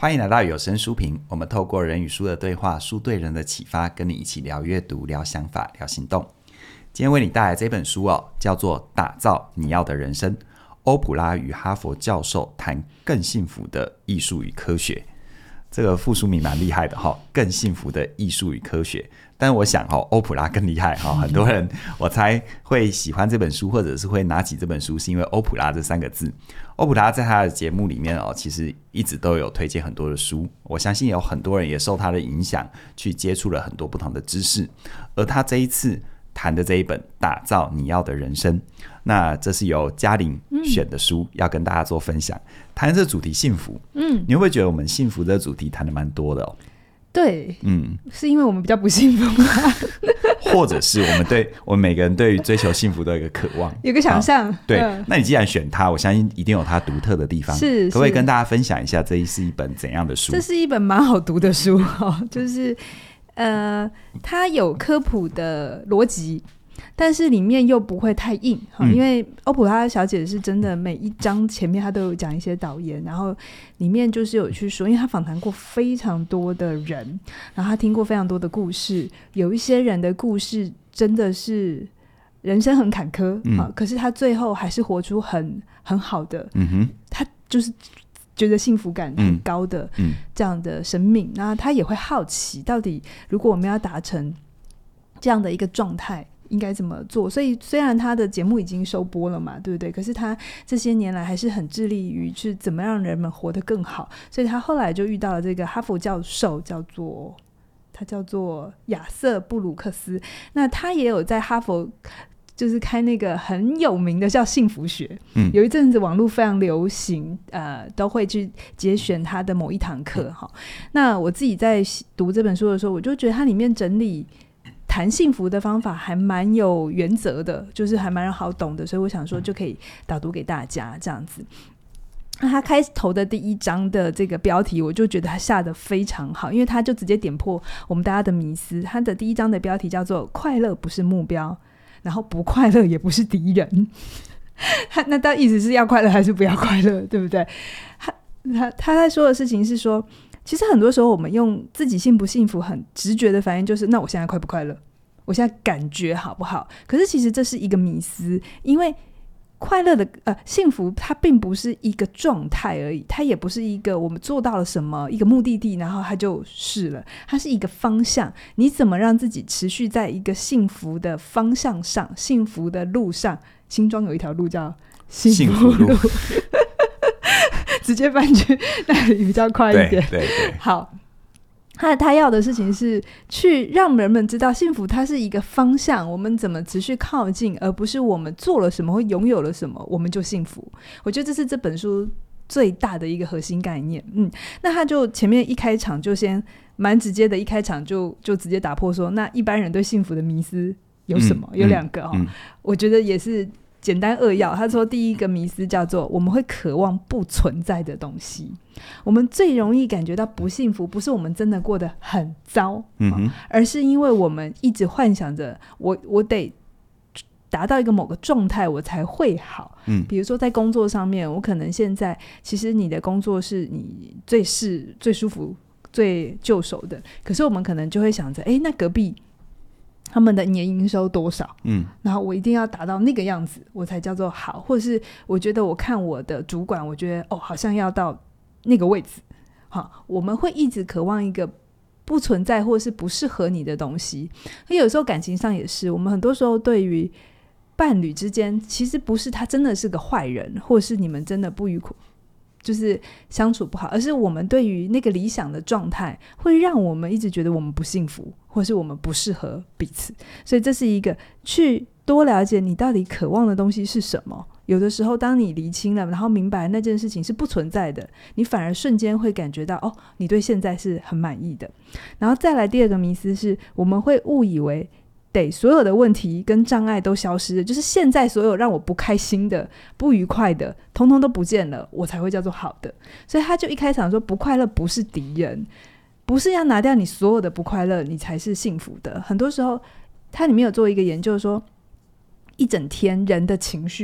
欢迎来到有声书评，我们透过人与书的对话，书对人的启发，跟你一起聊阅读、聊想法、聊行动。今天为你带来这本书叫做《打造你要的人生》，欧普拉与哈佛教授谈更幸福的艺术与科学。这个副书名蛮厉害的更幸福的艺术与科学。但我想欧普拉更厉害很多人我猜会喜欢这本书，或者是会拿起这本书，是因为欧普拉这三个字。欧普拉在他的节目里面其实一直都有推荐很多的书，我相信有很多人也受他的影响去接触了很多不同的知识。而他这一次谈的这一本《打造你要的人生》，那这是由嘉玲选的书，要跟大家做分享。谈这主题幸福，你会不会觉得我们幸福这主题谈的蛮多的对，是因为我们比较不幸福吗？ 或者是我们每个人对于追求幸福都有一个渴望， 有个想象。 对，那你既然选它，我相信一定有它独特的地方。 是， 可不可以跟大家分享一下这是一本怎样的书？ 这是一本蛮好读的书就是它有科普的逻辑，但是里面又不会太硬因为欧普拉小姐是真的每一章前面她都有讲一些导言，然后里面就是有去说，因为她访谈过非常多的人，然后她听过非常多的故事，有一些人的故事真的是人生很坎坷可是她最后还是活出很好的她就是觉得幸福感很高的这样的生命。那她也会好奇，到底如果我们要达成这样的一个状态应该怎么做。所以虽然他的节目已经收播了嘛，对不对？可是他这些年来还是很致力于去怎么让人们活得更好。所以他后来就遇到了这个哈佛教授，他叫做亚瑟布鲁克斯。那他也有在哈佛就是开那个很有名的叫幸福学，有一阵子网络非常流行，都会去节选他的某一堂课那我自己在读这本书的时候，我就觉得它里面整理谈幸福的方法还蛮有原则的，就是还蛮好懂的，所以我想说就可以导读给大家这样子。那他开头的第一章的这个标题，我就觉得他下得非常好，因为他就直接点破我们大家的迷思。他的第一章的标题叫做快乐不是目标，然后不快乐也不是敌人那到意思是要快乐还是不要快乐，对不对？他在说的事情是说，其实很多时候我们用自己幸不幸福很直觉的反应就是那我现在快不快乐，我现在感觉好不好。可是其实这是一个迷思，因为快乐的幸福它并不是一个状态而已，它也不是一个我们做到了什么一个目的地然后它就是了，它是一个方向。你怎么让自己持续在一个幸福的方向上，幸福的路上。新庄有一条路叫幸福路直接搬去那里比较快一点。 对， 好，他要的事情是去让人们知道幸福它是一个方向，我们怎么持续靠近，而不是我们做了什么或拥有了什么我们就幸福。我觉得这是这本书最大的一个核心概念。那他就前面一开场就先蛮直接的，一开场就直接打破说，那一般人对幸福的迷思有什么？有两个我觉得也是简单扼要。他说第一个迷思叫做我们会渴望不存在的东西。我们最容易感觉到不幸福，不是我们真的过得很糟而是因为我们一直幻想着我得达到一个某个状态我才会好。比如说在工作上面，我可能现在其实你的工作是你最舒服最就手的，可是我们可能就会想着那隔壁他们的年营收多少然后我一定要达到那个样子我才叫做好，或者是我觉得我看我的主管，我觉得好像要到那个位置我们会一直渴望一个不存在或是不适合你的东西。有时候感情上也是，我们很多时候对于伴侣之间，其实不是他真的是个坏人，或是你们真的不愉快就是相处不好，而是我们对于那个理想的状态会让我们一直觉得我们不幸福，或是我们不适合彼此。所以这是一个去多了解你到底渴望的东西是什么。有的时候当你厘清了，然后明白那件事情是不存在的，你反而瞬间会感觉到你对现在是很满意的。然后再来第二个迷思是，我们会误以为得所有的问题跟障碍都消失了，就是现在所有让我不开心的不愉快的通通都不见了，我才会叫做好的。所以他就一开场说不快乐不是敌人，不是要拿掉你所有的不快乐你才是幸福的。很多时候他里面有做一个研究说，一整天人的情绪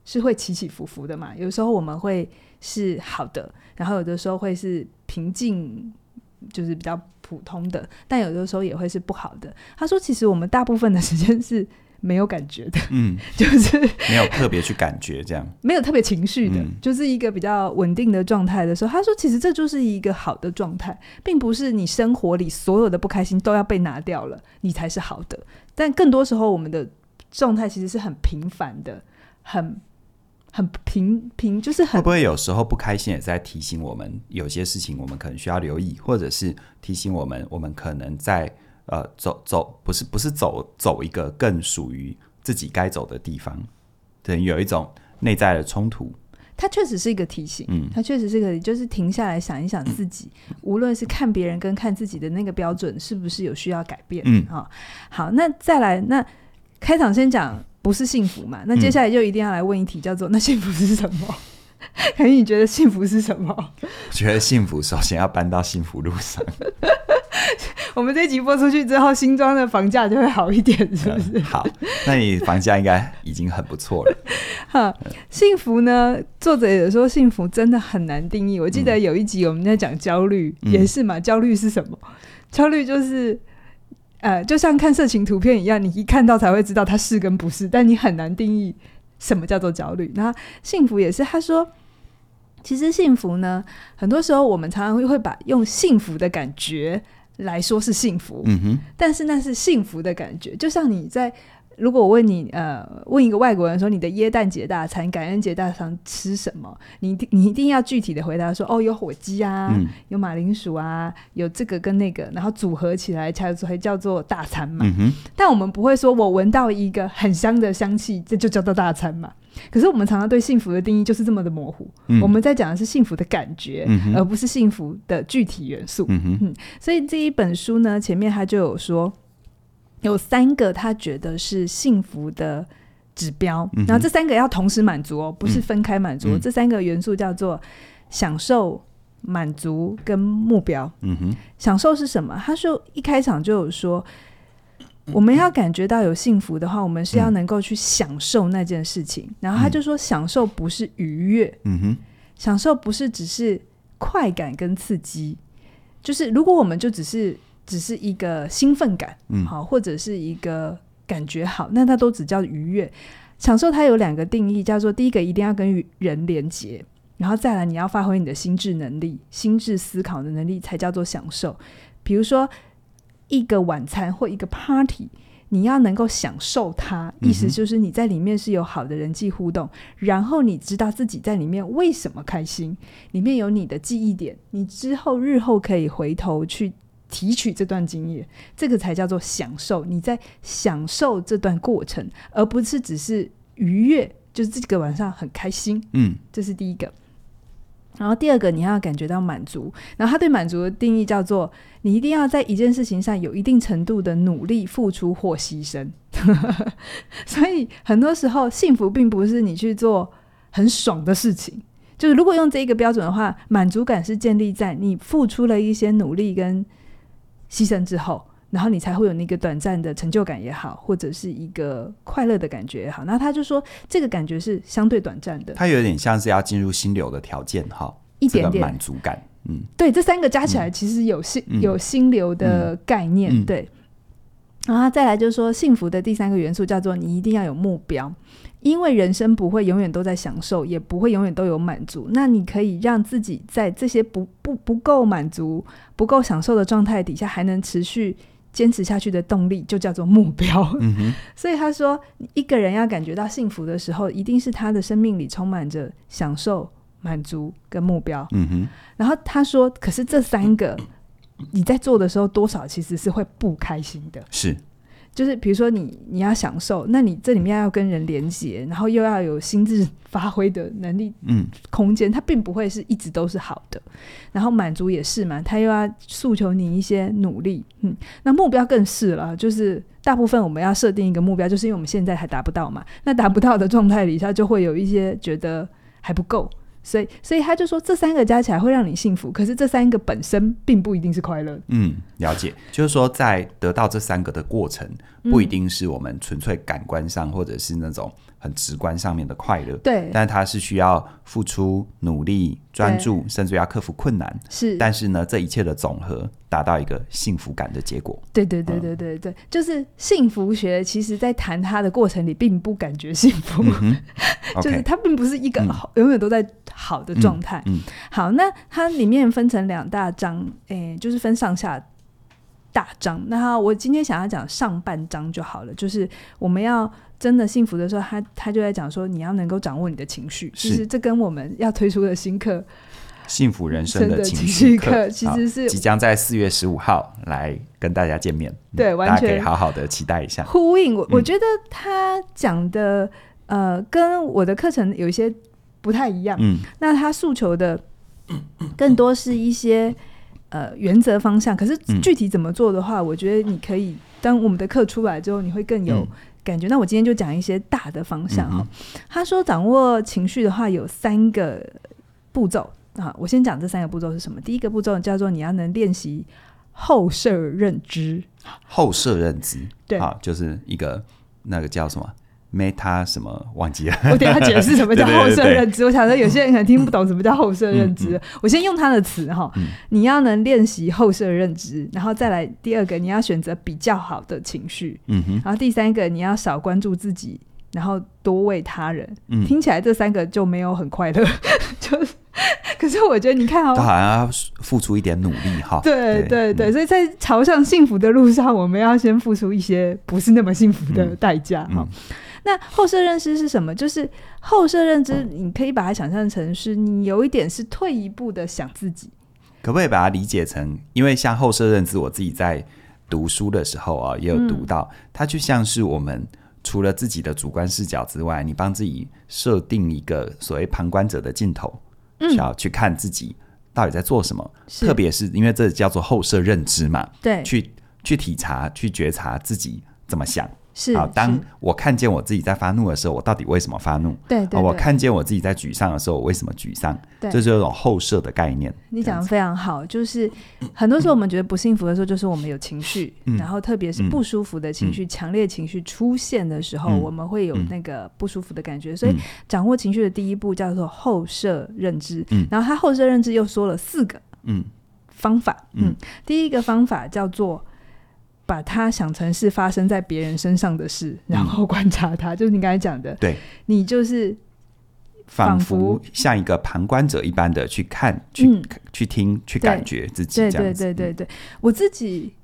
是会起起伏伏的嘛，有时候我们会是好的，然后有的时候会是平静，就是比较普通的，但有的时候也会是不好的。他说其实我们大部分的时间是没有感觉的，就是没有特别去感觉，这样没有特别情绪的，就是一个比较稳定的状态的时候，他说其实这就是一个好的状态，并不是你生活里所有的不开心都要被拿掉了你才是好的，但更多时候我们的状态其实是很平凡的，很平，就是很。 会不会有时候不开心也在提醒我们有些事情我们可能需要留意，或者是提醒我们可能在不是走一个更属于自己该走的地方，对，有一种内在的冲突。 它确实是一个提醒，它确实是一个就是停下来想一想自己，无论是看别人跟看自己的那个标准是不是有需要改变。好，那再来，那开场先讲不是幸福嘛，那接下来就一定要来问一题，叫做那幸福是什么？凯宇，你觉得幸福是什么？ 我觉得幸福首先要搬到幸福路上。 我们这一集播出去之后，新庄的房价就会好一点，是不是？ 好，那你房价应该已经很不错了。 幸福呢？作者也说幸福真的很难定义。我记得有一集我们在讲焦虑，也是嘛。焦虑是什么？焦虑就是就像看色情图片一样，你一看到才会知道它是跟不是，但你很难定义什么叫做焦虑。那幸福也是，他说其实幸福呢，很多时候我们常常会把用幸福的感觉来说是幸福，但是那是幸福的感觉。就像你在如果我问你问一个外国人说你的耶诞节大餐感恩节大餐吃什么，你一定要具体的回答说有火鸡啊，有马铃薯啊，有这个跟那个，然后组合起来才叫做大餐嘛。但我们不会说我闻到一个很香的香气这就叫做大餐嘛。可是我们常常对幸福的定义就是这么的模糊，我们在讲的是幸福的感觉，而不是幸福的具体元素。所以这一本书呢，前面他就有说有3个他觉得是幸福的指标，然后这3个要同时满足哦，不是分开满足。这3个元素叫做享受、满足跟目标。享受是什么？他说一开场就有说我们要感觉到有幸福的话，我们是要能够去享受那件事情。然后他就说享受不是愉悦，享受不是只是快感跟刺激，就是如果我们就只是一个兴奋感，好，或者是一个感觉好，那它都只叫愉悦。享受它有2个定义，叫做第一个一定要跟人连结，然后再来你要发挥你的心智能力、心智思考的能力才叫做享受。比如说一个晚餐或一个 party， 你要能够享受它，意思就是你在里面是有好的人际互动，然后你知道自己在里面为什么开心，里面有你的记忆点，你日后可以回头去提取这段经验，这个才叫做享受。你在享受这段过程，而不是只是愉悦，就是这个晚上很开心。这是第一个。然后第二个你要感觉到满足，然后他对满足的定义叫做你一定要在一件事情上有一定程度的努力付出或牺牲所以很多时候幸福并不是你去做很爽的事情，就是如果用这一个标准的话，满足感是建立在你付出了一些努力跟牺牲之后，然后你才会有那个短暂的成就感也好，或者是一个快乐的感觉也好。那他就说这个感觉是相对短暂的， 它有点像是要进入心流的条件哈， 一点点这个满足感。 对，这3个加起来其实有心流的概念。对，然后再来就是说幸福的第3个元素叫做你一定要有目标，因为人生不会永远都在享受，也不会永远都有满足，那你可以让自己在这些不够满足、不够享受的状态底下还能持续坚持下去的动力，就叫做目标。所以他说一个人要感觉到幸福的时候，一定是他的生命里充满着享受、满足跟目标。然后他说可是这3个你在做的时候多少其实是会不开心的， 是就是比如说你要享受，那你这里面要跟人连结，然后又要有心智发挥的能力空间，它并不会是一直都是好的。然后满足也是嘛，它又要诉求你一些努力。那目标更是了，就是大部分我们要设定一个目标，就是因为我们现在还达不到嘛，那达不到的状态里它就会有一些觉得还不够，所以他就说这3个加起来会让你幸福，可是这3个本身并不一定是快乐的。 了解，就是说在得到这3个的过程不一定是我们纯粹感官上或者是那种很直观上面的快乐， 对， 但它是需要付出努力专注，甚至要克服困难， 是， 但是呢这一切的总和达到一个幸福感的结果。 对对对对对对，就是幸福学其实在谈它的过程里并不感觉幸福，就是它并不是一个永远都在好的状态。好，那它里面分成2大章，就是分上下大章。那我今天想要讲上半章就好了，就是我们要真的幸福的时候，他就在讲说你要能够掌握你的情绪。其实这跟我们要推出的新课幸福人生的情绪课其实是即将在4月15号来跟大家见面， 对，完全大家可以好好的期待一下。 呼应我觉得他讲的跟我的课程有一些不太一样。那他诉求的更多是一些原则方向，可是具体怎么做的话，我觉得你可以当我们的课出来之后你会更有感觉。那我今天就讲一些大的方向。他说掌握情绪的话有3个步骤我先讲这3个步骤是什么。第一个步骤叫做你要能练习后设认知。 后设认知， 对， 就是一个那个叫什么Meta 什么忘记了， 我等一下解释什么叫后设认知。我想说有些人可能听不懂什么叫后设认知，我先用他的词你要能练习后设认知，然后再来第2个你要选择比较好的情绪，然后第3个你要少关注自己，然后多为他人。听起来这3个就没有很快乐就是可是我觉得你看都好像要付出一点努力对对对，所以在朝向幸福的路上我们要先付出一些不是那么幸福的代价那后设认知是什么？就是后设认知你可以把它想象成是你有一点是退一步的想自己。 可不可以把它理解成，因为像后设认知我自己在读书的时候也有读到它就像是我们除了自己的主观视角之外，你帮自己设定一个所谓旁观者的镜头，需要去看自己到底在做什么，特别是因为这叫做后设认知嘛， 对， 去体察去觉察自己怎么想。 是， 当我看见我自己在发怒的时候，我到底为什么发怒？ 对对对， 我看见我自己在沮丧的时候，我为什么沮丧？这就是一种后设的概念。 你讲得非常好，就是很多时候我们觉得不幸福的时候，就是我们有情绪，然后特别是不舒服的情绪、强烈情绪出现的时候，我们会有那个不舒服的感觉。所以掌握情绪的第一步叫做后设认知。然后他后设认知又说了4个方法。第一个方法叫做把它想成是发生在别人身上的事，然后观察它，就是你刚才讲的，对，你就是仿佛像一个旁观者一般的去看、去听、去感觉自己这样子。 对，我自己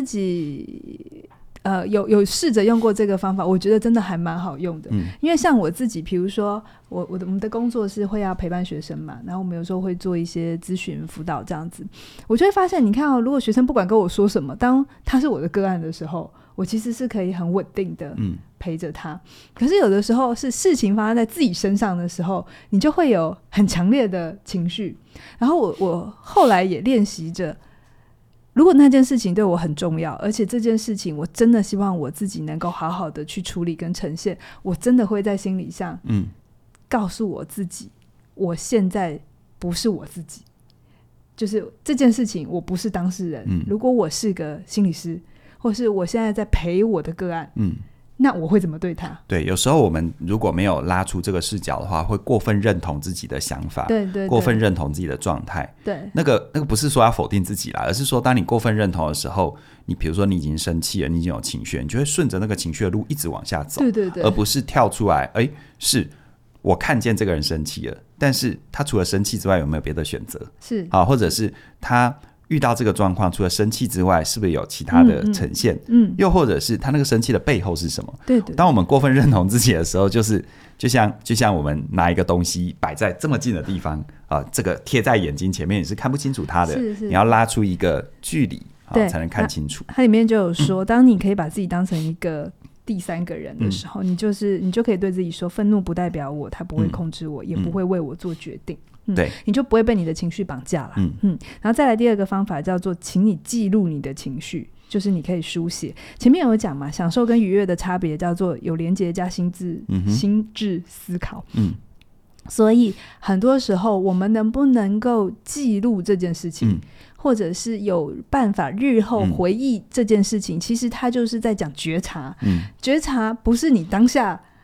有试着用过这个方法，我觉得真的还蛮好用的。因为像我自己，比如说我们的工作是会要陪伴学生嘛，然后我们有时候会做一些咨询辅导这样子，我就会发现，你看如果学生不管跟我说什么，当他是我的个案的时候，我其实是可以很稳定的陪着他。可是有的时候是事情发生在自己身上的时候，你就会有很强烈的情绪。然后我后来也练习着，如果那件事情对我很重要，而且这件事情我真的希望我自己能够好好的去处理跟呈现，我真的会在心理上告诉我自己，我现在不是我自己，就是这件事情我不是当事人。如果我是个心理师，或是我现在在陪我的个案，那我会怎么对他？ 对，有时候我们如果没有拉出这个视角的话，会过分认同自己的想法，对，过分认同自己的状态。对，那个不是说要否定自己啦，而是说当你过分认同的时候，你比如说你已经生气了，你已经有情绪，你就会顺着那个情绪的路一直往下走。对，而不是跳出来，是我看见这个人生气了，但是他除了生气之外有没有别的选择？是或者是他遇到这个状况，除了生气之外是不是有其他的呈现？又或者是他那个生气的背后是什么？对，当我们过分认同自己的时候，就是就像我们拿一个东西摆在这么近的地方这个贴在眼睛前面你是看不清楚它的，你要拉出一个距离才能看清楚。 它里面就有说，当你可以把自己当成一个第三个人的时候，你就可以对自己说，愤怒不代表我，他不会控制我，也不会为我做决定。对，你就不会被你的情绪绑架了。然后再来第二个方法叫做请你记录你的情绪，就是你可以书写。前面有讲嘛，享受跟愉悦的差别叫做有连结加心智思考。所以很多时候我们能不能够记录这件事情，或者是有办法日后回忆这件事情，其实它就是在讲觉察。觉察不是你当下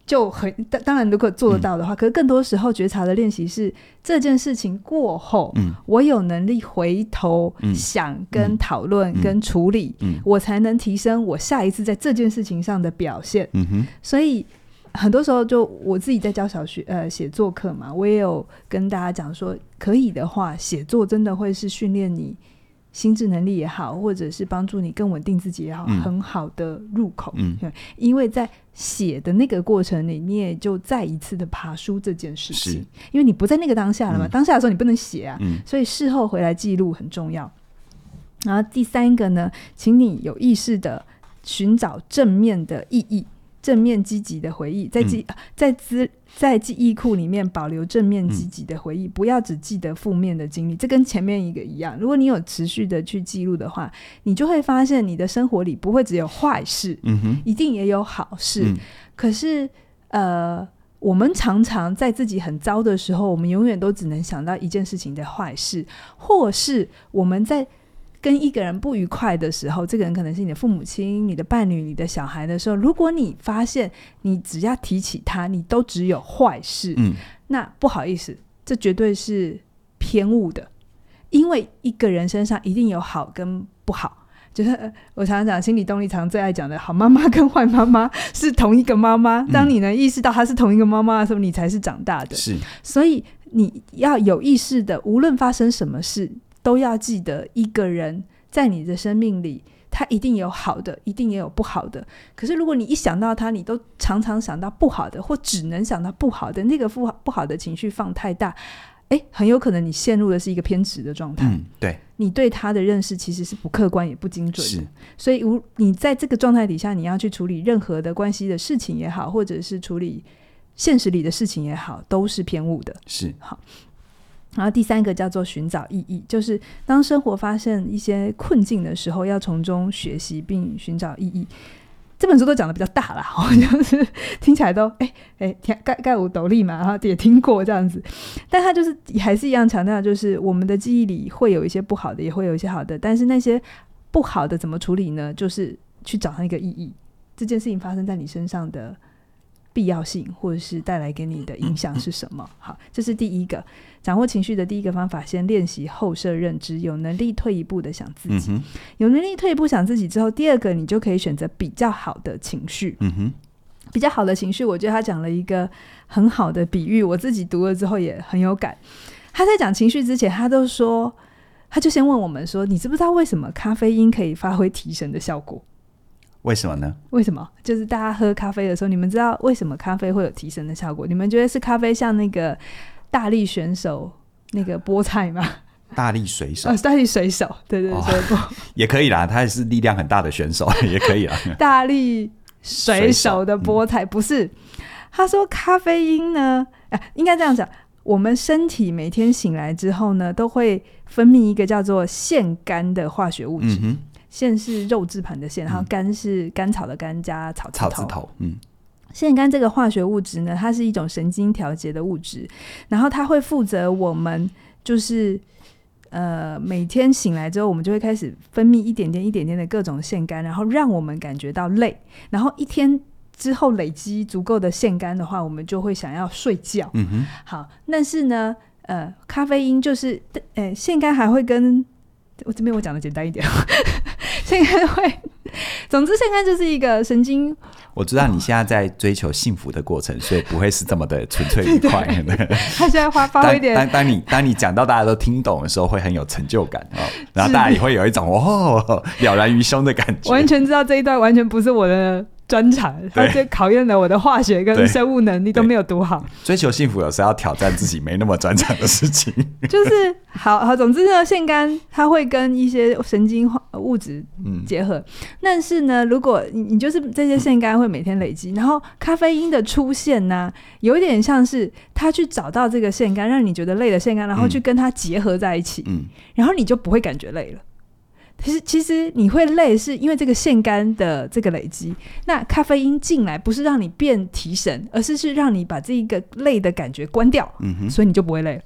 就当然如果做得到的话，可是更多时候觉察的练习是这件事情过后，我有能力回头想跟讨论跟处理，我才能提升我下一次在这件事情上的表现。所以很多时候就我自己在教写作课嘛，我也有跟大家讲说，可以的话写作真的会是训练你心智能力也好，或者是帮助你更稳定自己也好，很好的入口。因为在写的那个过程里，你也就再一次的爬梳这件事情，因为你不在那个当下了嘛，当下的时候你不能写啊，所以事后回来记录很重要。然后第三个呢，请你有意识的寻找正面的意义，正面积极的回忆，在记忆库里面保留正面积极的回忆，不要只记得负面的经历。这跟前面一个一样，如果你有持续的去记录的话，你就会发现你的生活里不会只有坏事，一定也有好事。可是我们常常在自己很糟的时候，我们永远都只能想到一件事情的坏事，或是我们在跟一个人不愉快的时候，这个人可能是你的父母亲、你的伴侣、你的小孩的时候，如果你发现你只要提起他你都只有坏事，那不好意思，这绝对是偏误的。因为一个人身上一定有好跟不好，就是我常常讲心理动力常最爱讲的，好妈妈跟坏妈妈是同一个妈妈，当你能意识到她是同一个妈妈的时候，你才是长大的。是，所以你要有意识的，无论发生什么事都要记得，一个人在你的生命里他一定有好的，一定也有不好的。可是如果你一想到他，你都常常想到不好的，或只能想到不好的，那个不好的情绪放太大，很有可能你陷入的是一个偏执的状态。对，你对他的认识其实是不客观也不精准的。所以你在这个状态底下，你要去处理任何的关系的事情也好，或者是处理现实里的事情也好，都是偏误的。是，好。然后第三个叫做寻找意义，就是当生活发生一些困境的时候，要从中学习并寻找意义。这本书都讲的比较大啦，就是听起来都盖有斗笠嘛，然后也听过这样子，但他就是还是一样强调，就是我们的记忆里会有一些不好的，也会有一些好的，但是那些不好的怎么处理呢？就是去找那个意义，这件事情发生在你身上的必要性，或者是带来给你的影响是什么。好，这是第一个掌握情绪的第一个方法，先练习后设认知，有能力退一步的想自己。有能力退一步想自己之后，第二个你就可以选择比较好的情绪。比较好的情绪，我觉得他讲了一个很好的比喻，我自己读了之后也很有感。他在讲情绪之前，他就先问我们说，你知不知道为什么咖啡因可以发挥提神的效果？ 为什么呢？ 为什么？就是大家喝咖啡的时候，你们知道为什么咖啡会有提神的效果？你们觉得是咖啡像那个大力选手那个菠菜吗？ 大力水手， 大力水手，对对对， 也可以啦，他也是力量很大的选手，也可以啦。 大力水手的菠菜不是，他说咖啡因呢，应该这样讲，我们身体每天醒来之后呢，都会分泌一个叫做腺苷的化学物质。腺是肉字旁的腺，然后苷是甘草的苷加草字头。腺苷这个化学物质呢，它是一种神经调节的物质，然后它会负责我们就是每天醒来之后，我们就会开始分泌一点点一点点的各种腺苷，然后让我们感觉到累，然后一天之后累积足够的腺苷的话，我们就会想要睡觉。好，但是呢咖啡因就是腺苷还会跟我这边我讲的简单一点腺苷会，总之腺苷就是一个神经。 我知道你现在在追求幸福的过程，所以不会是这么的纯粹愉快。 他现在发挥一点， 当你讲到大家都听懂的时候，会很有成就感然后大家也会有一种了然于胸的感觉。 完全知道这一段完全不是我的专长，它就考验了我的化学跟生物能力都没有读好。 追求幸福有时候要挑战自己没那么专长的事情。 就是好，总之呢，腺苷它会跟一些神经物质结合，但是呢，如果你就是这些腺苷会每天累积，然后咖啡因的出现呢，有点像是它去找到这个腺苷，让你觉得累的腺苷，然后去跟它结合在一起，然后你就不会感觉累了。其实你会累是因为这个腺苷的这个累积，那咖啡因进来不是让你变提神，而是让你把这一个累的感觉关掉，所以你就不会累了。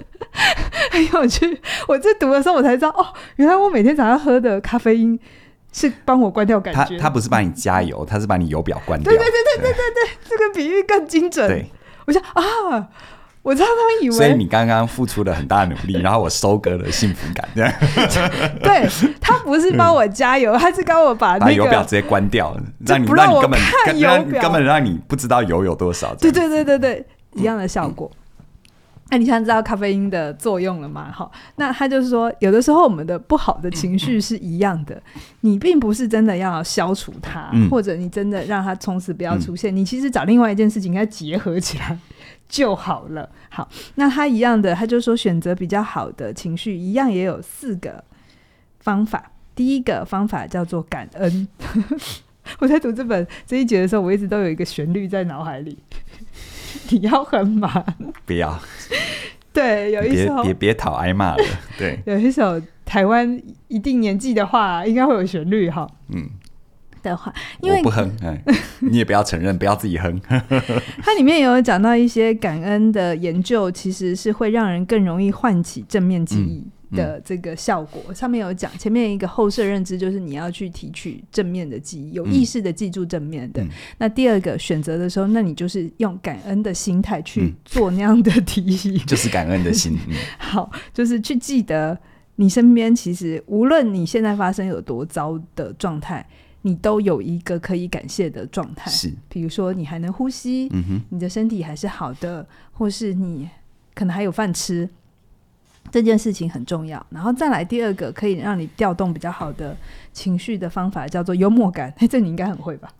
很有趣，我在读的时候我才知道原来我每天早上喝的咖啡因是帮我关掉感觉。 他不是帮你加油，他是把你油表关掉。 对，这个比喻更精准。 对， 我想啊，我常常以为， 所以你刚刚付出了很大努力，然后我收割了幸福感。 对，他不是帮我加油，他是帮我把那个油表直接关掉，让你根本看油表， 根本让你不知道油有多少。 对，一样的效果。那你现在知道咖啡因的作用了吗？好，那他就是说，有的时候我们的不好的情绪是一样的，你并不是真的要消除它，或者你真的让它从此不要出现，你其实找另外一件事情应该结合起来就好了。好，那他一样的，他就说选择比较好的情绪，一样也有4个方法。第一个方法叫做感恩。我在读这一节的时候，我一直都有一个旋律在脑海里。你要哼吗？ 不要。 对，有一首别讨挨骂了。对， 有一首台湾一定年纪的话，应该会有旋律哈。的话，因为我不哼，你也不要承认，不要自己哼。 它里面有讲到一些感恩的研究，其实是会让人更容易唤起正面记忆的这个效果。上面有讲，前面一个后设认知就是你要去提取正面的记忆，有意识的记住正面的。那第二个选择的时候，那你就是用感恩的心态去做那样的提醒， 就是感恩的心。 好，就是去记得你身边其实无论你现在发生有多糟的状态，你都有一个可以感谢的状态。 是， 比如说你还能呼吸，你的身体还是好的，或是你可能还有饭吃，这件事情很重要。然后再来第二个可以让你调动比较好的情绪的方法叫做幽默感。这你应该很会吧？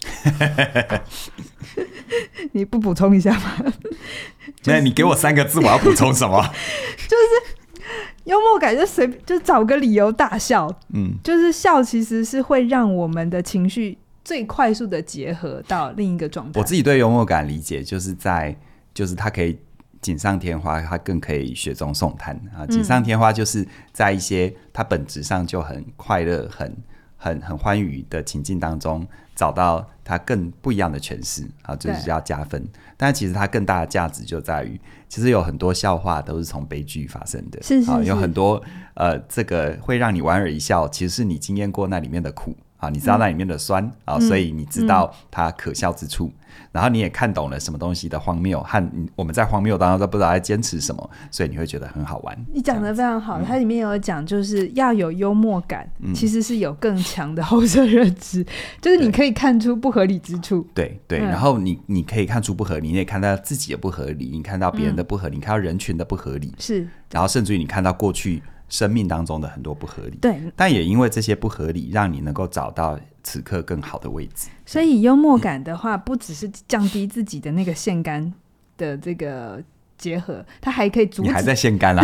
你不补充一下吗？ 那你给我3个字，我要补充什么？ 就是幽默感就找个理由大笑。就是笑其实是会让我们的情绪最快速的结合到另一个状态。 我自己对幽默感理解就是它可以锦上添花，它更可以雪中送炭啊。锦上添花就是在一些它本质上就很快乐、很欢愉的情境当中，找到它更不一样的诠释啊，就是要加分。但其实它更大的价值就在于，其实有很多笑话都是从悲剧发生的， 是有很多这个会让你莞尔一笑，其实是你经验过那里面的苦啊，你知道那里面的酸啊，所以你知道它可笑之处。然后你也看懂了什么东西的荒谬，和我们在荒谬当中都不知道在坚持什么，所以你会觉得很好玩。 你讲得非常好，它里面有讲就是要有幽默感，其实是有更强的后设认知，就是你可以看出不合理之处。 对，然后你可以看出不合理，你也看到自己的不合理，你看到别人的不合理，你看到人群的不合理， 是， 然后甚至于你看到过去生命当中的很多不合理。 对， 但也因为这些不合理，让你能够找到此刻更好的位置。 所以幽默感的话，不只是降低自己的那个腺苷的这个结合，它还可以阻止。 你还在腺苷啊？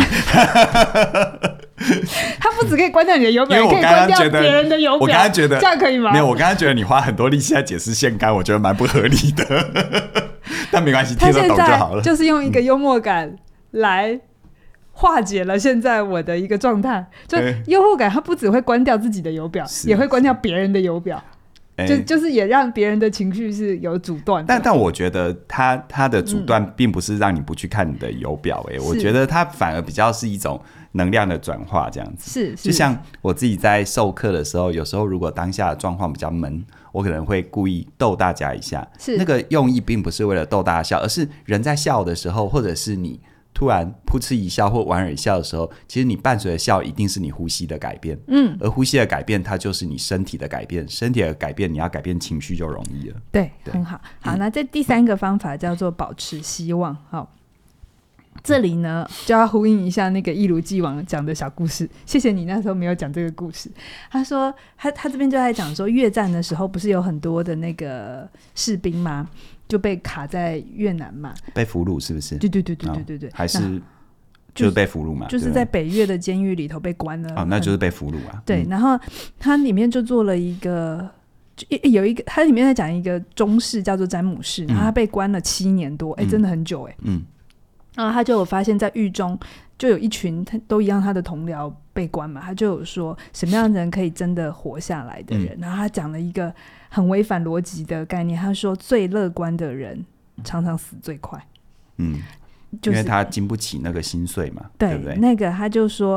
它不只可以关掉你的油表，也可以关掉别人的油表。 我刚刚觉得这样可以吗？ 没有，我刚刚觉得你花很多力气在解释腺苷，我觉得蛮不合理的。但没关系，听得懂就好了。 就是用一个幽默感来化解了现在我的一个状态。就幽默感，它不只会关掉自己的油表，也会关掉别人的油表。就是也让别人的情绪是有阻断的。 但我觉得他的阻断并不是让你不去看你的油表。我觉得它反而比较是一种能量的转化，这样子。 是， 就像我自己在授课的时候，有时候如果当下的状况比较闷，我可能会故意逗大家一下。 是， 那个用意并不是为了逗大家笑，而是人在笑的时候，或者是你突然噗嗤一笑或莞尔一笑的时候，其实你伴随的笑一定是你呼吸的改变。而呼吸的改变它就是你身体的改变，身体的改变你要改变情绪就容易了。 对，很好。好，那这第3个方法叫做保持希望。好，这里呢就要呼应一下那个一如既往讲的小故事。谢谢你那时候没有讲这个故事。他说他这边就在讲说，越战的时候不是有很多的那个士兵吗？就被卡在越南嘛， 被俘虏是不是？ 对， 还是就是被俘虏嘛？ 就是在北越的监狱里头被关了。 那就是被俘虏啊。 对，然后它里面就做了一个，有一个，它里面在讲一个中士叫做詹姆士，然后他被关了7年多，真的很久然后他就有发现，在狱中就有一群都一样他的同僚被关嘛，他就有说什么样的人可以真的活下来的人。然后他讲了一个很违反逻辑的概念，他说最乐观的人常常死最快。 因为他经不起那个心碎嘛，对不对？ 那个他就说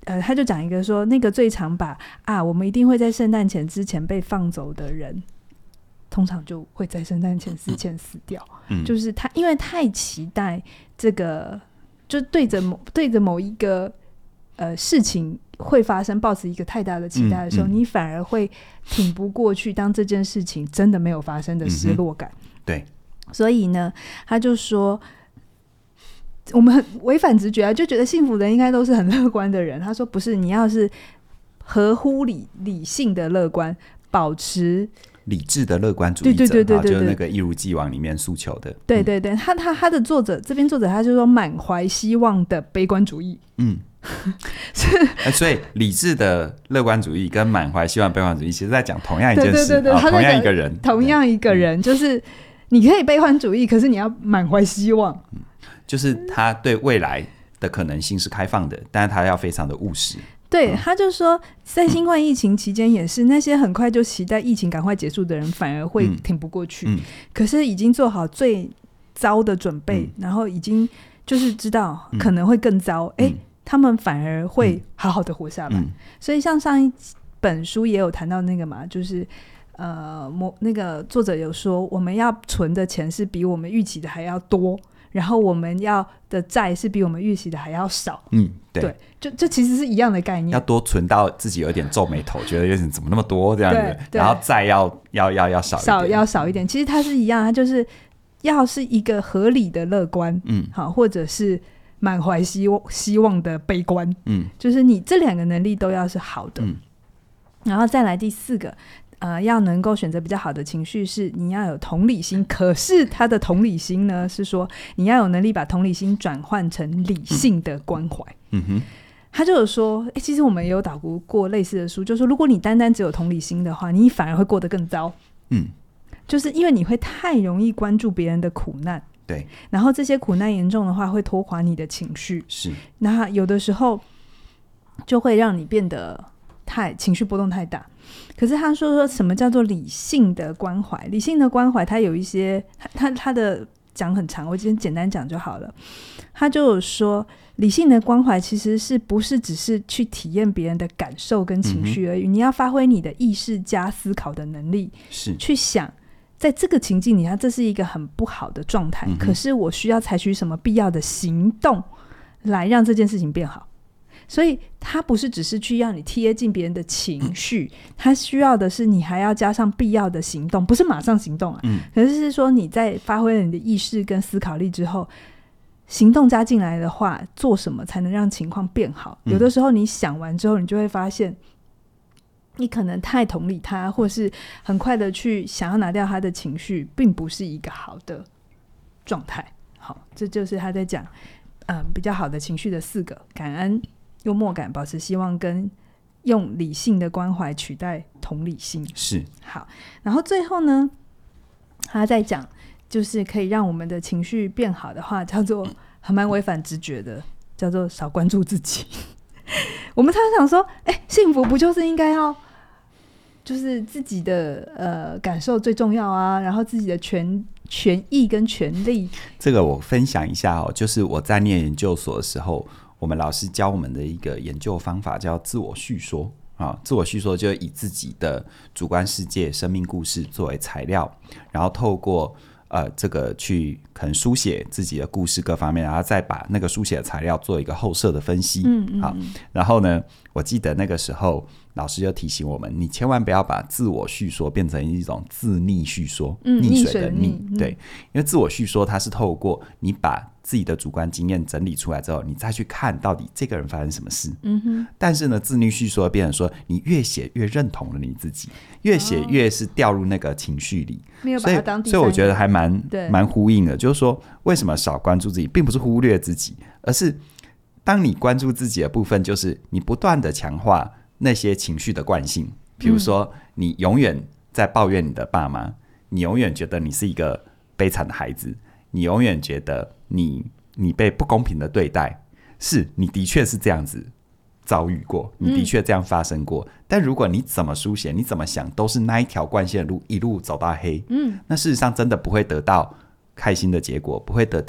他就讲一个说，那个最常把我们一定会在圣诞节之前被放走的人，通常就会在圣诞节之前死掉。就是他因为太期待这个，就对着某一个事情会发生，抱持一个太大的期待的时候，你反而会挺不过去当这件事情真的没有发生的失落感。 对， 所以呢，他就说我们很违反直觉就觉得幸福的人应该都是很乐观的人。他说不是，你要是合乎理性的乐观，保持理智的乐观主义者，对，就是那个一如既往里面诉求的。 对对对，他的作者他就说满怀希望的悲观主义。 所以理智的乐观主义跟满怀希望悲观主义其实在讲同样一件事。 对对对， 同样一个人， 同样一个人，就是你可以悲观主义，可是你要满怀希望。 就是他对未来的可能性是开放的，但是他要非常的务实。 对，他就说在新冠疫情期间也是，那些很快就期待疫情赶快结束的人反而会挺不过去。可是已经做好最糟的准备，然后已经就是知道可能会更糟，他们反而会好好的活下来。所以像上一本书也有谈到那个嘛，就是那个作者有说，我们要存的钱是比我们预期的还要多，然后我们要的债是比我们预期的还要少。对，就其实是一样的概念， 要多存到自己有点皱眉头，觉得有点怎么那么多这样子，然后债要少一点。其实它是一样，它就是要是一个合理的乐观，好，或者是满怀希望的悲观，就是你这两个能力都要是好的。然后再来第四个。要能够选择比较好的情绪是你要有同理心，可是他的同理心呢是说你要有能力把同理心转换成理性的关怀。他就有说其实我们也有导读过类似的书，就是说如果你单单只有同理心的话，你反而会过得更糟。就是因为你会太容易关注别人的苦难，对，然后这些苦难严重的话会拖垮你的情绪，是，那有的时候就会让你变得情绪波动太大。可是他说什么叫做理性的关怀？理性的关怀它有一些他的讲很长，我今天简单讲就好了。他就有说理性的关怀其实是不是只是去体验别人的感受跟情绪而已，你要发挥你的意识加思考的能力，是去想在这个情境里这是一个很不好的状态，可是我需要采取什么必要的行动来让这件事情变好。所以他不是只是去让你贴近别人的情绪，他需要的是你还要加上必要的行动，不是马上行动可是说你在发挥了你的意识跟思考力之后，行动加进来的话，做什么才能让情况变好。有的时候你想完之后，你就会发现你可能太同理他，或是很快的去想要拿掉他的情绪，并不是一个好的状态。好，这就是他在讲比较好的情绪的4个：感恩、幽默感、保持希望跟用理性的关怀取代同理心。是，好，然后最后呢他在讲就是可以让我们的情绪变好的话，叫做还蛮违反直觉的，叫做少关注自己。我们常常想说幸福不就是应该要就是自己的感受最重要啊，然后自己的权益跟权利。这个我分享一下就是我在念研究所的时候，我们老师教我们的一个研究方法叫自我叙说自我叙说就是以自己的主观世界、生命故事作为材料，然后透过这个去可能书写自己的故事各方面，然后再把那个书写的材料做一个后设的分析。好，然后呢，我记得那个时候老师就提醒我们，你千万不要把自我叙说变成一种自溺叙说，溺水的溺。对，因为自我叙说它是透过你把自己的主观经验整理出来之后，你再去看到底这个人发生什么事。但是呢，自溺叙说变成说你越写越认同了你自己，越写越是掉入那个情绪里，没有把它当第三人。所以我觉得还蛮呼应的，就是说为什么少关注自己，并不是忽略自己，而是当你关注自己的部分，就是你不断的强化那些情绪的惯性。比如说你永远在抱怨你的爸妈，你永远觉得你是一个悲惨的孩子，你永远觉得你被不公平的对待，是你的确是这样子遭遇过，你的确这样发生过，但如果你怎么书写，你怎么想，都是那一条惯线的路一路走到黑，那事实上真的不会得到开心的结果，不会得到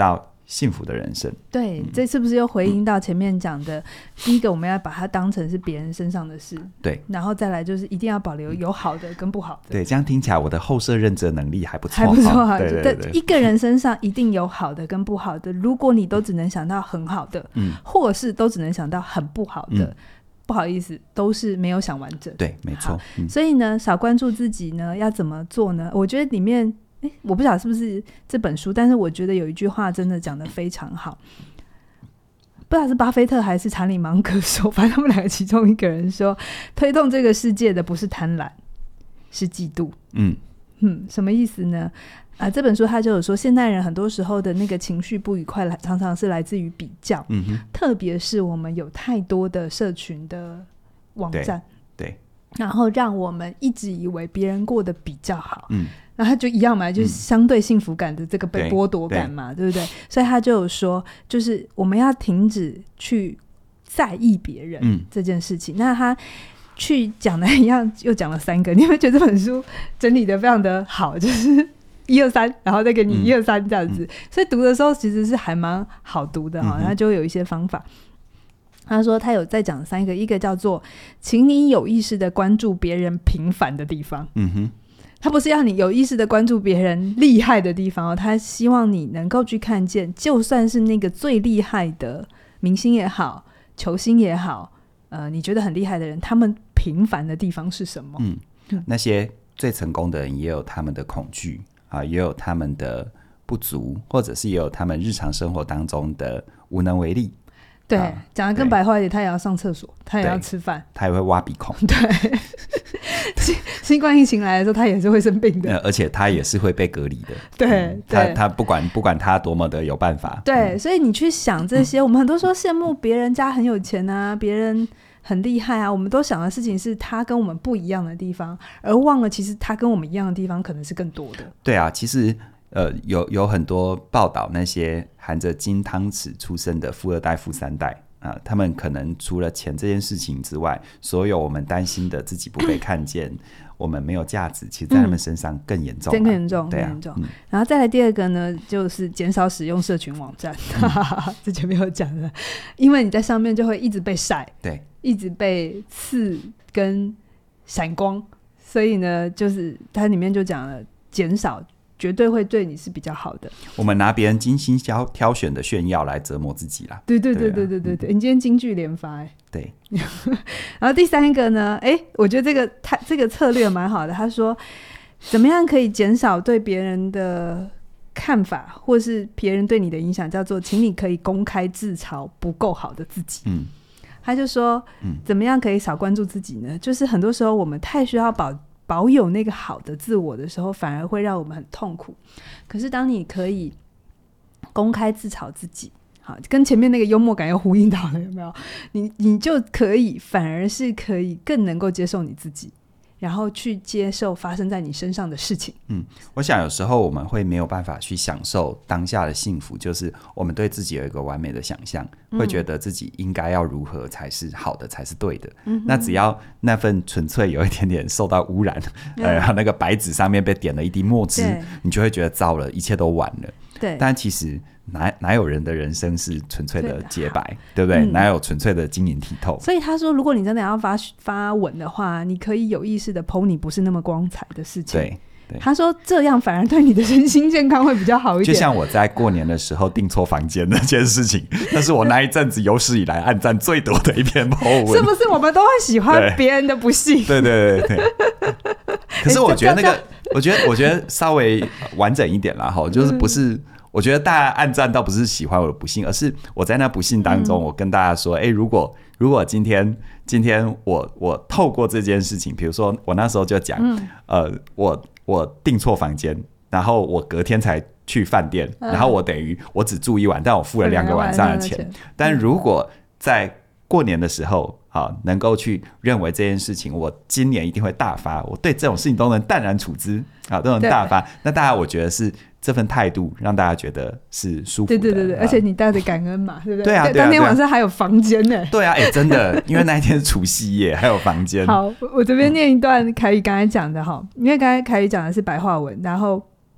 幸福的人生。 对，这是不是又回应到前面讲的，第一个我们要把它当成是别人身上的事， 对， 然后再来就是一定要保留有好的跟不好的。 对，这样听起来我的后设认知能力还不错， 还不错， 对对对， 一个人身上一定有好的跟不好的，如果你都只能想到很好的，或是都只能想到很不好的，不好意思，都是没有想完整。 对，没错。 所以呢，少关注自己呢，要怎么做呢？我觉得里面，我不晓得是不是这本书，但是我觉得有一句话真的讲得非常好。不知道是巴菲特还是查理芒格说，反正他们两个其中一个人说，推动这个世界的不是贪婪，是嫉妒。什么意思呢？这本书他就有说，现代人很多时候的那个情绪不愉快常常是来自于比较，特别是我们有太多的社群的网站， 对，然后让我们一直以为别人过得比较好，然后就一样嘛，就是相对幸福感的这个被剥夺感嘛， 对不对？所以他就有说，就是我们要停止去在意别人这件事情。那他去讲的一样又讲了3个，你会觉得这本书整理的非常的好，就是1、2、3，然后再给你1、2、3这样子，所以读的时候其实是还蛮好读的，他就有一些方法。他说他有在讲3个，一个叫做请你有意识的关注别人平凡的地方，他不是要你有意识的关注别人厉害的地方，他希望你能够去看见，就算是那个最厉害的明星也好，球星也好，你觉得很厉害的人，他们平凡的地方是什么？ 那些最成功的人也有他们的恐惧也有他们的不足，或者是也有他们日常生活当中的无能为力。 对，讲得更白话一点，他也要上厕所，他也要吃饭， 他也会挖鼻孔。 对，新冠疫情来的时候，他也是会生病的， 而且他也是会被隔离的。 对， 他不管他多么的有办法。 对，所以你去想这些，我们很多时候羡慕别人家很有钱啊，别人很厉害啊，我们都想的事情是他跟我们不一样的地方，而忘了其实他跟我们一样的地方可能是更多的。 对啊，其实有很多报道，那些含着金汤匙出生的富二代、富3代他们可能除了钱这件事情之外，所有我们担心的自己不被看见我们没有价值，其实在他们身上更严重， 更严重，更严重。然后再来第2个呢，就是减少使用社群网站，之前没有讲的，因为你在上面就会一直被晒，对，一直被刺跟闪光，所以呢，就是它里面就讲了，减少绝对会对你是比较好的。我们拿别人精心挑选的炫耀来折磨自己啦。 对，你今天金句连发对。 然后第3个呢，我觉得这个策略蛮好的。他说，怎么样可以减少对别人的看法，或是别人对你的影响，叫做请你可以公开自嘲不够好的自己。他就说，怎么样可以少关注自己呢？就是很多时候我们太需要保有那个好的自我的时候，反而会让我们很痛苦。可是当你可以公开自嘲自己，好，跟前面那个幽默感又呼应到了，有没有？你就可以反而是可以更能够接受你自己，然后去接受发生在你身上的事情。 我想有时候我们会没有办法去享受当下的幸福，就是我们对自己有一个完美的想象，会觉得自己应该要如何才是好的，才是对的。那只要那份纯粹有一点点受到污染，那个白纸上面被点了一滴墨汁，你就会觉得糟了，一切都完了。对，但其实哪有人的人生是纯粹的洁白， 对不对？哪有纯粹的晶莹剔透？ 所以他说，如果你真的要发文的话，你可以有意识的 po 你不是那么光彩的事情。对，他说这样反而对你的身心健康会比较好一点。 就像我在过年的时候订错房间那件事情，那是我那一阵子有史以来按赞最多的一篇 po 文。 是不是我们都会喜欢别人的不幸？ 对。可是我觉得那个我觉得稍微完整一点啦，就是不是我觉得大家按赞倒不是喜欢我的不幸，而是我在那不幸当中，我跟大家说，如果今天我透过这件事情，比如说我那时候就讲，我订错房间，然后我隔天才去饭店，然后我等于我只住1晚，但我付了2个晚上的钱。但如果在过年的时候能够去认为这件事情我今年一定会大发，我对这种事情都能淡然处之都能大发，那大家我觉得是这份态度让大家觉得是舒服的。 对，而且你带着感恩嘛，对不对？ 对啊， 当天晚上还有房间呢。 对啊，真的，因为那一天是除夕夜，还有房间。 好，我这边念一段凯宇刚才讲的因为刚才凯宇讲的是白话文，然后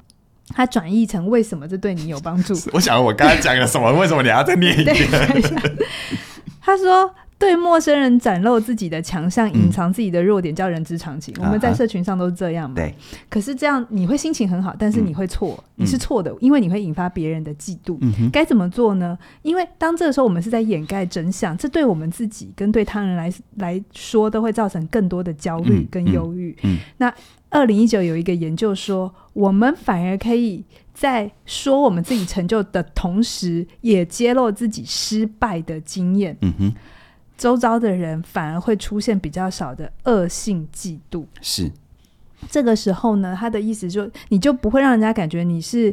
他转译成为什么这对你有帮助。 我想我刚才讲了什么？为什么你要再念一遍？ 他说对陌生人展露自己的强项，隐藏自己的弱点，叫人之常情。我们在社群上都是这样嘛。 对。 可是这样你会心情很好，但是你会错，你是错的，因为你会引发别人的嫉妒。该怎么做呢？因为当这个时候我们是在掩盖真相，这对我们自己跟对他人来说都会造成更多的焦虑跟忧郁。那2019有一个研究说，我们反而可以在说我们自己成就的同时，也揭露自己失败的经验。周遭的人反而会出现比较少的恶性嫉妒。 是， 这个时候呢，他的意思你就不会让人家感觉你是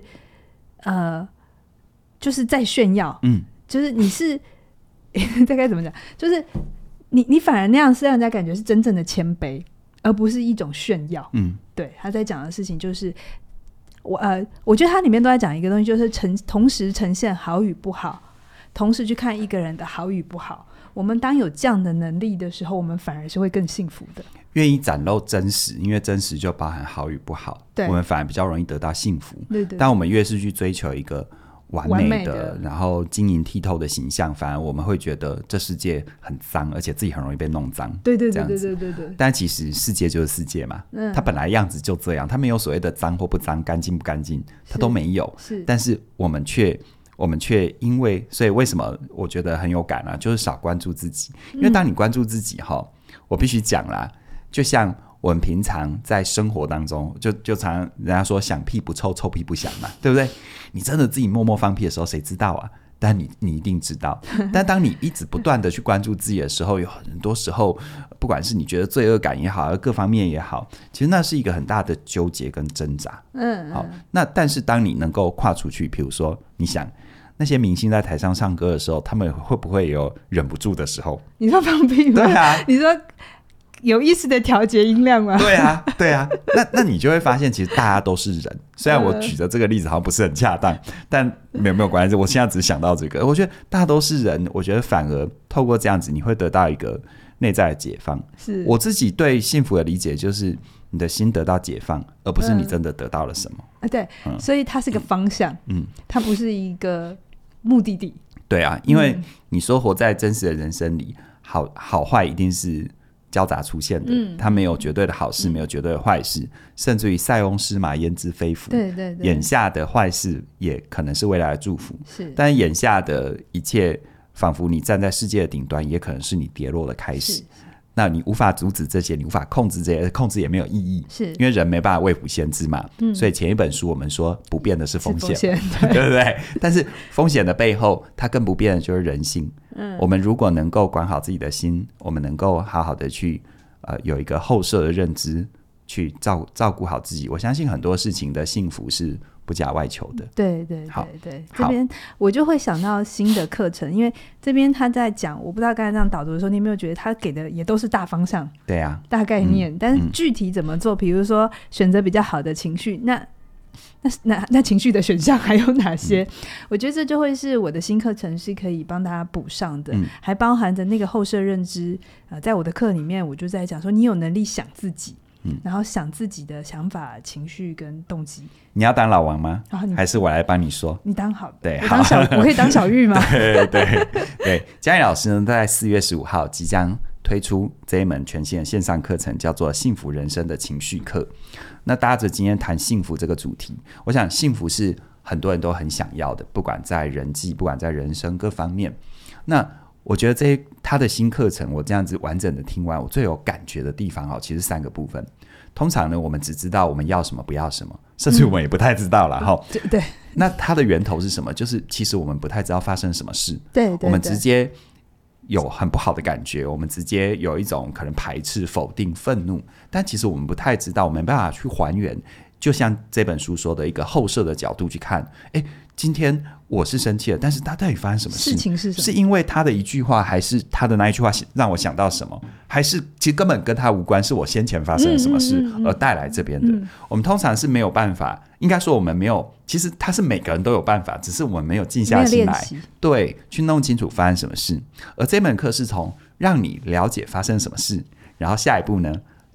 就是在炫耀。就是你是大概怎么讲，就是你反而那样是让人家感觉是真正的谦卑，而不是一种炫耀。对，他在讲的事情就是我觉得他里面都在讲一个东西，就是同时呈现好与不好，同时去看一个人的好与不好。我们当有这样的能力的时候，我们反而是会更幸福的。 愿意展露真实，因为真实就包含好与不好，我们反而比较容易得到幸福。对，但我们越是去追求一个完美的然后晶莹剔透的形象，反而我们会觉得这世界很脏，而且自己很容易被弄脏。对。但其实世界就是世界嘛，它本来样子就这样，它没有所谓的脏或不脏，干净不干净，它都没有。但是我们却因为，所以为什么我觉得很有感啊，就是少关注自己。因为当你关注自己我必须讲啦，就像我们平常在生活当中就常人家说想屁不臭，臭屁不响嘛，对不对？你真的自己默默放屁的时候谁知道啊？但你一定知道。但当你一直不断的去关注自己的时候，有很多时候不管是你觉得罪恶感也好，各方面也好，其实那是一个很大的纠结跟挣扎。好，那但是当你能够跨出去，比如说你想那些明星在台上唱歌的时候，他们会不会有忍不住的时候？你说放屁吗？对啊。你说有意识的调节音量吗？对啊。那你就会发现其实大家都是人。虽然我举的这个例子好像不是很恰当，但没有关系，我现在只想到这个。我觉得大家都是人，我觉得反而透过这样子你会得到一个内在的解放。是我自己对幸福的理解，就是你的心得到解放，而不是你真的得到了什么。对，所以它是个方向。它不是一个目的地。对啊，因为你说活在真实的人生里，好坏一定是交杂出现的。它没有绝对的好事，没有绝对的坏事，甚至于塞翁失马焉知非福。对，眼下的坏事也可能是未来的祝福。是，但眼下的一切仿佛你站在世界的顶端，也可能是你跌落的开始。那你无法阻止这些，你无法控制这些，控制也没有意义。是，因为人没办法未卜先知嘛。所以前一本书我们说不变的是风险，对不对？但是风险的背后，它更不变的就是人性。我们如果能够管好自己的心，我们能够好好的去有一个后设的认知，去照顾好自己，我相信很多事情的幸福是不假外求的。对，这边我就会想到新的课程，因为这边他在讲，我不知道刚才这样导读的时候，你有没有觉得他给的也都是大方向？对啊，大概念，但是具体怎么做，比如说选择比较好的情绪，那情绪的选项还有哪些？我觉得这就会是我的新课程是可以帮大家补上的。还包含着那个后设认知。在我的课里面我就在讲说，你有能力想自己，然后想自己的想法、情绪跟动机。你要当老王吗？还是我来帮你说？你当好。对，我可以当小玉吗？对，嘉义老师呢，在4月15号即将推出这一门全新的线上课程，叫做幸福人生的情绪课。那搭着今天谈幸福这个主题，我想幸福是很多人都很想要的，不管在人际，不管在人生各方面。那我觉得他的新课程，我这样子完整的听完，我最有感觉的地方其实3个部分。通常呢，我们只知道我们要什么不要什么，甚至我们也不太知道啦。对。那它的源头是什么？就是其实我们不太知道发生什么事。对，我们直接有很不好的感觉，我们直接有一种可能排斥、否定、愤怒，但其实我们不太知道，我们没办法去还原。就像这本书说的，一个后设的角度去看，今天我是生气了，但是他到底发生什么事情？是什么？是因为他的一句话，还是他的那一句话让我想到什么？还是其实根本跟他无关，是我先前发生了什么事而带来这边的？我们通常是没有办法，应该说我们没有，其实他是每个人都有办法，只是我们没有静下心来，对，去弄清楚发生什么事。而这门课是从让你了解发生什么事，然后下一步呢，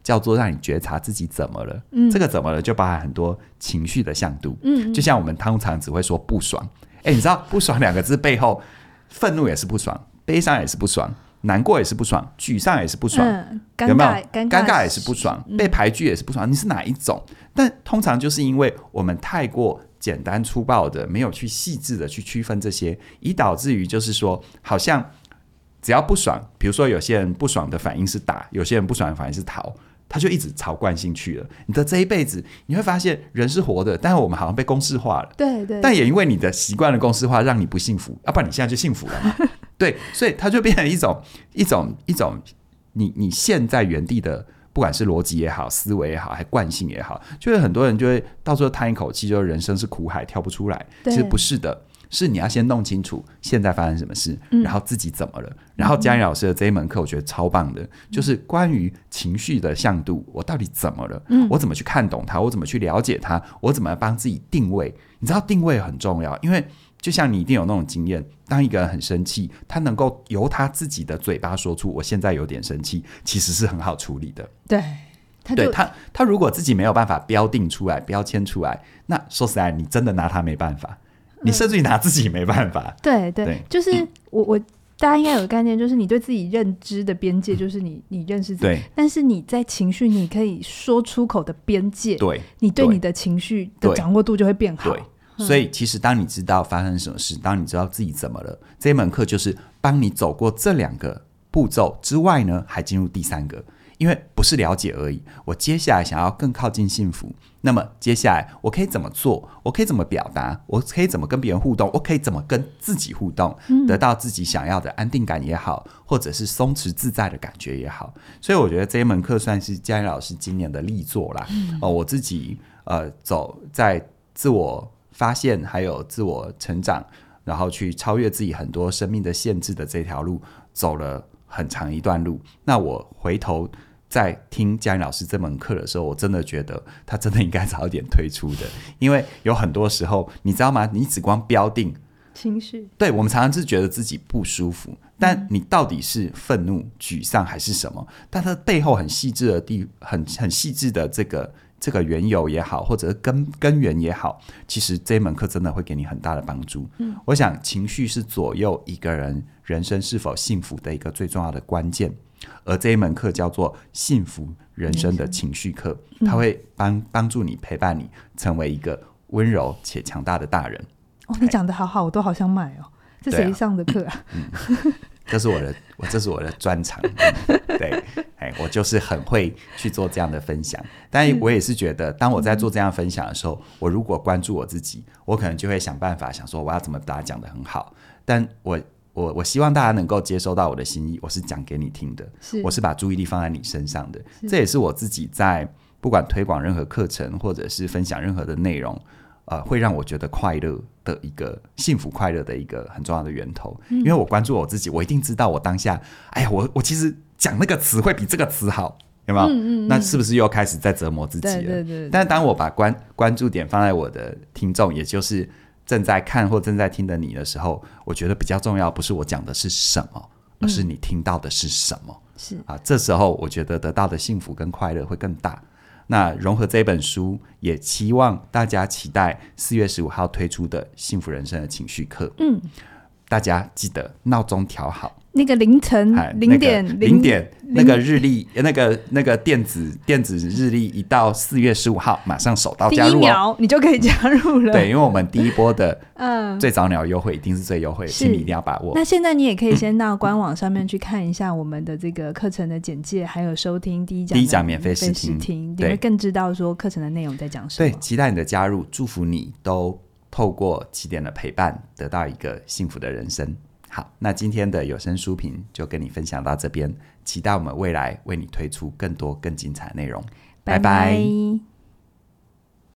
叫做让你觉察自己怎么了。这个怎么了就包含很多情绪的向度。就像我们通常只会说不爽，你知道不爽2个字背后，愤怒也是不爽，悲伤也是不爽，难过也是不爽，沮丧也是不爽，有没有？尴尬也是不爽，被排拒也是不爽。你是哪一种？但通常就是因为我们太过简单粗暴的，没有去细致的去区分这些，以导致于就是说，好像只要不爽，比如说有些人不爽的反应是打，有些人不爽的反应是逃，他就一直朝惯性去了。你的这一辈子，你会发现人是活的，但是我们好像被公式化了。 对对。 但也因为你的习惯的公式化，让你不幸福，要不然你现在就幸福了嘛？对，所以它就变成一种你陷在原地的。不管是逻辑也好，思维也好，还惯性也好，就是很多人就会到最后叹一口气，就是人生是苦海跳不出来。其实不是的，是你要先弄清楚现在发生什么事，然后自己怎么了。然后嘉玲老师的这一门课我觉得超棒的，就是关于情绪的向度，我到底怎么了，我怎么去看懂它，我怎么去了解它，我怎么帮自己定位。你知道定位很重要，因为就像你一定有那种经验，当一个人很生气，他能够由他自己的嘴巴说出我现在有点生气，其实是很好处理的。 对， 他如果自己没有办法标定出来标签出来，那说实在你真的拿他没办法，你甚至于拿自己没办法。 对，就是我大家应该有个概念，就是你对自己认知的边界就是你认识自己，但是你在情绪你可以说出口的边界，你对你的情绪的掌握度就会变好。 对，所以其实当你知道发生什么事，当你知道自己怎么了，这一门课就是帮你走过这2个步骤之外呢，还进入第3个。因为不是了解而已，我接下来想要更靠近幸福，那么接下来我可以怎么做，我可以怎么表达，我可以怎么跟别人互动，我可以怎么跟自己互动，得到自己想要的安定感也好，或者是松弛自在的感觉也好。所以我觉得这一门课算是嘉玲老师今年的力作啦。我自己走在自我发现还有自我成长，然后去超越自己很多生命的限制的这条路走了很长一段路。那我回头在听嘉玲老师这门课的时候，我真的觉得他真的应该早点推出的，因为有很多时候你知道吗，你只光标定情绪，对， 我们常常是觉得自己不舒服，但你到底是愤怒、沮丧还是什么？但它背后很细致的很细致的这个缘由也好，或者是根源也好，其实这一门课真的会给你很大的帮助。我想情绪是左右一个人人生是否幸福的一个最重要的关键，而这一门课叫做幸福人生的情绪课，它会帮助你陪伴你成为一个温柔且强大的大人。 你讲得好好，我都好想买哦。这谁上的课啊？ 这是我的专长。对，我就是很会去做这样的分享。但我也是觉得，当我在做这样的分享的时候，我如果关注我自己，我可能就会想办法想说我要怎么把它讲得很好。但我希望大家能够接收到我的心意，我是讲给你听的，我是把注意力放在你身上的。这也是我自己在不管推广任何课程或者是分享任何的内容，会让我觉得快乐的一个幸福快乐的一个很重要的源头。因为我关注我自己，我一定知道我当下我其实讲那个词会比这个词好，有没有？那是不是又开始在折磨自己了？对。但当我把关注点放在我的听众，也就是正在看或正在听的你的时候，我觉得比较重要不是我讲的是什么，而是你听到的是什么。这时候我觉得得到的幸福跟快乐会更大。那融合这本书，也期望大家期待4月15号推出的幸福人生的情绪课。大家记得闹钟调好， 那个凌晨0点那个日历那个电子日历一到4月15号马上手到加入，第1 秒你就可以加入了。 对，因为我们第一波的最早鸟优惠一定是最优惠，请你一定要把握。 那现在你也可以先到官网上面去看一下我们的这个课程的简介，还有收听第一讲免费试听， 你会更知道说课程的内容在讲什么。 对，期待你的加入，祝福你都透过起点的陪伴得到一个幸福的人生。好，那今天的有声书评就跟你分享到这边，期待我们未来为你推出更多更精彩的内容。拜拜。